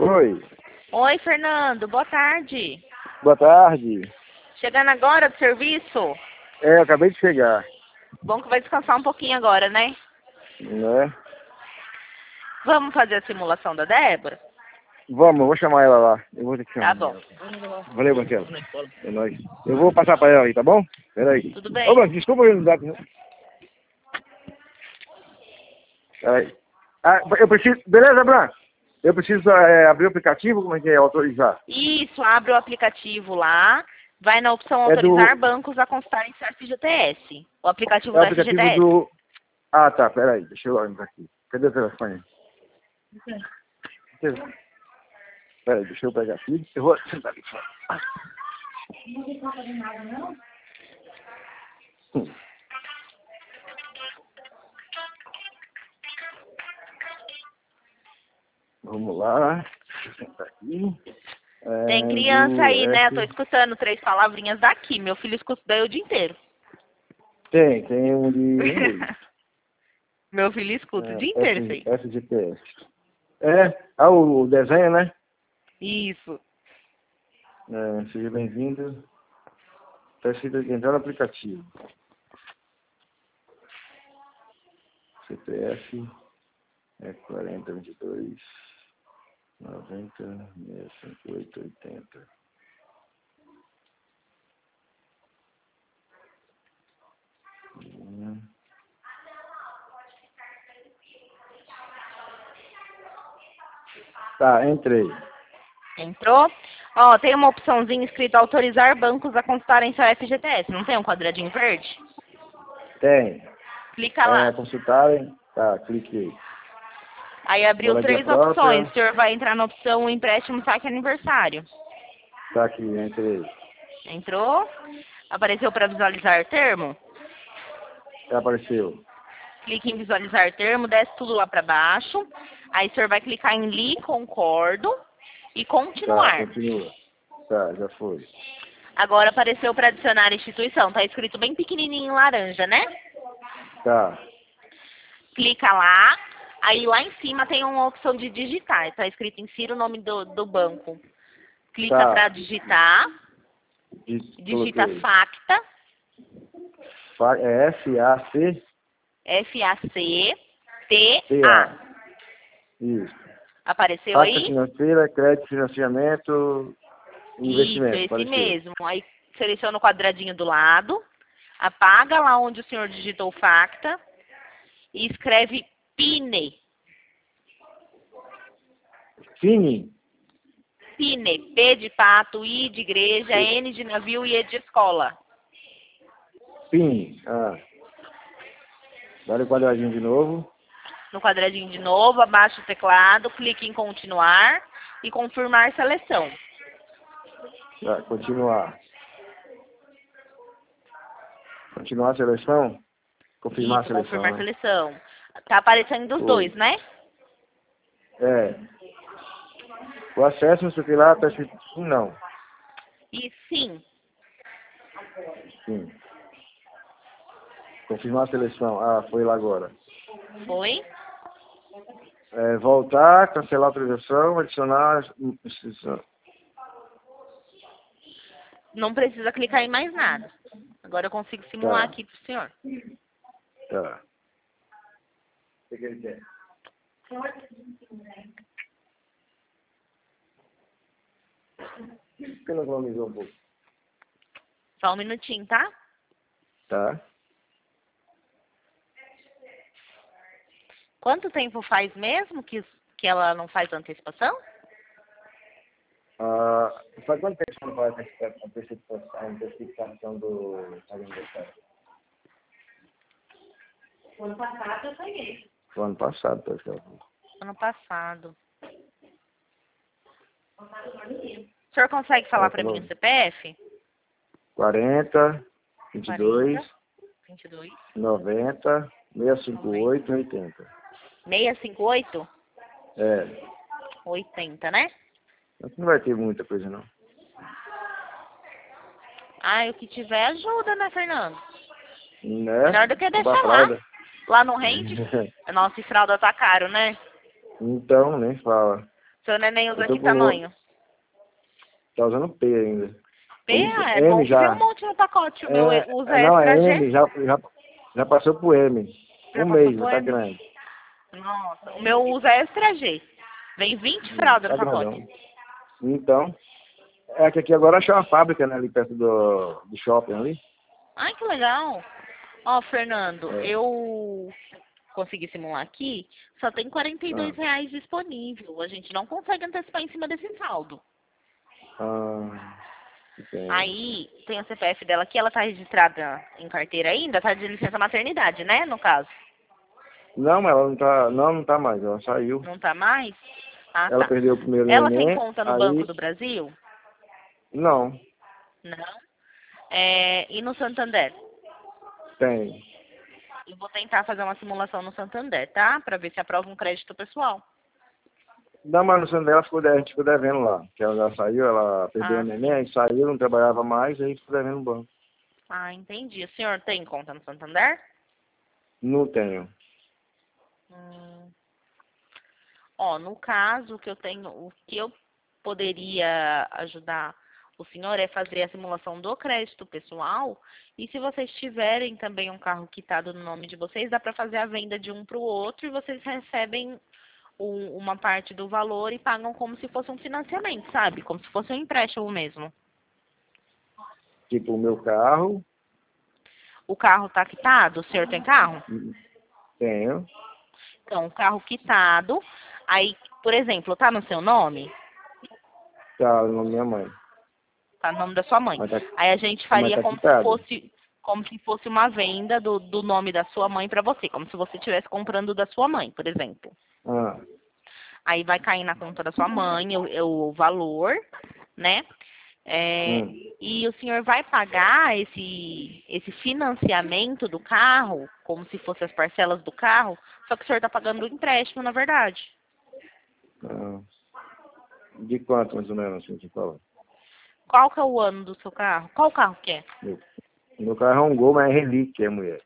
Oi. Oi, Fernando. Boa tarde. Boa tarde. Chegando agora do serviço? Eu acabei de chegar. Bom que vai descansar um pouquinho agora, né? Né? Vamos fazer a simulação da Débora? Vamos, eu vou chamar ela lá. Eu vou ter que chamar Tá bom. ela. Valeu, Marcelo. É nóis. Eu vou passar pra ela aí, tá bom? Peraí. Tudo bem. Ô, Branco, desculpa eu não dar. Peraí. Ah, eu preciso... Beleza, Branco? Eu preciso abrir o aplicativo, como é que é? Autorizar. Isso, abre o aplicativo lá, vai na opção É do... autorizar bancos a constar em FGTS. O aplicativo É o do aplicativo FGTS. do... Ah, tá, peraí. Deixa eu entrar aqui. Cadê o telefone? Peraí, deixa eu pegar aqui. Eu vou sentar ali fora. Vamos lá. Deixa eu sentar aqui. Tem criança aí, né? Eu tô escutando 3 palavrinhas daqui. Meu filho escuta daí o dia inteiro. Tem um de inglês. Meu filho escuta o dia inteiro isso aí. FGTS. O desenho, né? Isso. Seja bem-vindo. Está escrito aqui, entrar no aplicativo. CPF é 4022 90 658 80. Tá, entrei. Entrou? Ó, tem uma opçãozinha escrita autorizar bancos a constarem seu FGTS. Não tem um quadradinho verde? Tem. Clica lá. Consultarem. Tá, cliquei. Aí abriu Moradia 3 própria. opções. O senhor vai entrar na opção empréstimo saque aniversário. Tá aqui, entrei. Entrou? Apareceu para visualizar termo? Apareceu. Clique em visualizar termo, desce tudo lá para baixo. Aí o senhor vai clicar em li, concordo e continuar. Tá, continua. Tá, já foi. Agora apareceu para adicionar instituição. Tá escrito bem pequenininho em laranja, né? Tá. Clica lá. Aí lá em cima tem uma opção de digitar. Tá escrito insira o nome do banco. Clica Tá. para digitar. Digita Coloquei. FACTA. FAC? FACTA. Isso. Apareceu Facta aí? financeira, crédito, financiamento, investimento. Isso, esse apareceu. mesmo. Aí seleciona o quadradinho do lado, apaga lá onde o senhor digitou FACTA e escreve PINE. Fini? PINE. P de pato, I de igreja, N de navio e E de escola. Fini. Dá o quadradinho de novo. No quadradinho de novo, abaixa o teclado, clique em continuar e confirmar seleção. Tá, continuar. Continuar a seleção? Confirmar Isso, a seleção, confirmar né? seleção. Tá aparecendo os dois, né? O acesso, não sei o que lá, tá escrito não. E sim. Sim. Confirmar a seleção. Foi lá agora. Foi? Voltar, cancelar a autorização, adicionar instituição. Não precisa clicar em mais nada. Agora eu consigo simular aqui pro senhor. Tá. O que ele quer? Por que não economizou um pouco? Só um minutinho, tá? Tá. Quanto tempo faz mesmo que ela não faz antecipação? Faz quanto tempo que você não faz a antecipação do aniversário? O ano passado eu paguei. O ano passado, pessoal. Ano passado. O senhor consegue falar para mim o CPF? 40, 22, 22, 90, 658, 80. 658? 80, né? Não vai ter muita coisa, não. O que tiver ajuda, né, Fernando? Né? Melhor do que deixar lá. Lá não rende? Nossa, e fralda tá caro, né? Então, nem fala. Seu neném usa Eu tô que com- tamanho? Tá usando P ainda. P, é M bom que vem um já. monte no pacote. O meu usa Não, é extra M, G. já passou pro M. Já Um passou mês, pro já tá M? grande. Nossa, o meu usa extra G. Vem 20 fraldas Tá no pacote. grandão. Então, é que aqui agora achei uma fábrica, né, ali perto do shopping ali. Ai, que legal. Ó, Fernando, É. eu consegui simular aqui, só tem Ah, R$ 42 disponível. A gente não consegue antecipar em cima desse saldo. entendo. Aí, tem o CPF dela aqui, ela tá registrada em carteira ainda, tá de licença maternidade, né, no caso. Não, mas ela não tá, não tá mais, ela saiu. Não tá mais? Ah, Ela tá. perdeu o primeiro Ela tem neném, conta no Banco aí, do Brasil? não, Não. E no Santander? tem. Eu vou tentar fazer uma simulação no Santander, tá? Pra ver se aprova um crédito pessoal. Da manutenção dela, a gente ficou devendo lá. Que ela saiu, ela perdeu o Ah, neném, sim. aí saiu, não trabalhava mais, aí ficou devendo no banco. Ah, entendi. O senhor tem conta no Santander? Não tenho. Hum. Ó, no caso que eu tenho, o que eu poderia ajudar o senhor é fazer a simulação do crédito pessoal. E se vocês tiverem também um carro quitado no nome de vocês, dá para fazer a venda de um para o outro e vocês recebem uma parte do valor e pagam como se fosse um financiamento, sabe? Como se fosse um empréstimo mesmo. Tipo, o meu carro, O carro tá quitado? O senhor tem carro? tenho, Então, o carro quitado. Aí, por exemplo, tá no seu nome? tá no nome da minha mãe. Tá no nome da sua mãe. Mas tá, Aí a gente mas faria tá quitado. como se fosse uma venda do nome da sua mãe para você, como se você estivesse comprando da sua mãe, por exemplo. Ah, Aí vai cair na conta da sua mãe o valor, né? hum, E o senhor vai pagar esse financiamento do carro, como se fosse as parcelas do carro, só que o senhor está pagando o empréstimo, na verdade. ah. De quanto, mais ou menos, assim, que fala? Qual que é o ano do seu carro? Qual carro que é? Meu, meu carro é um Gol, mas é relíquia, mulher.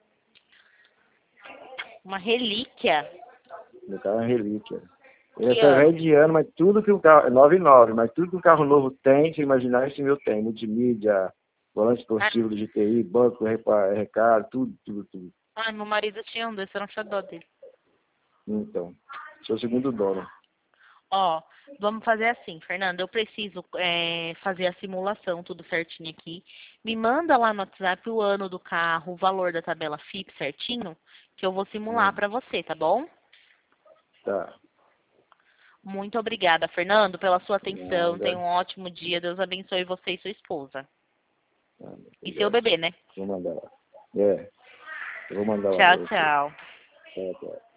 Uma relíquia. Meu carro é relíquia. Ele é Que até ano? velho de ano, mas tudo que o carro. É 99, mas tudo que o carro novo tem, se imaginar, esse meu tem. Multimídia, volante esportivo do GTI, banco, recado, tudo. Ai, meu marido tinha um desse, era um xodó dele. Então, sou o segundo dono. Ó, vamos fazer assim, Fernanda. Eu preciso fazer a simulação, tudo certinho aqui. Me manda lá no WhatsApp o ano do carro, o valor da tabela FIP certinho, que eu vou simular Hum, pra você, tá bom? tá. Muito obrigada, Fernando, pela sua atenção. Tenha Nada. um ótimo dia. Deus abençoe você e sua esposa. Nada. E seu Obrigado. bebê, né? Vou mandar lá. É, eu vou mandar lá pra Tchau, você. tchau. Tchau.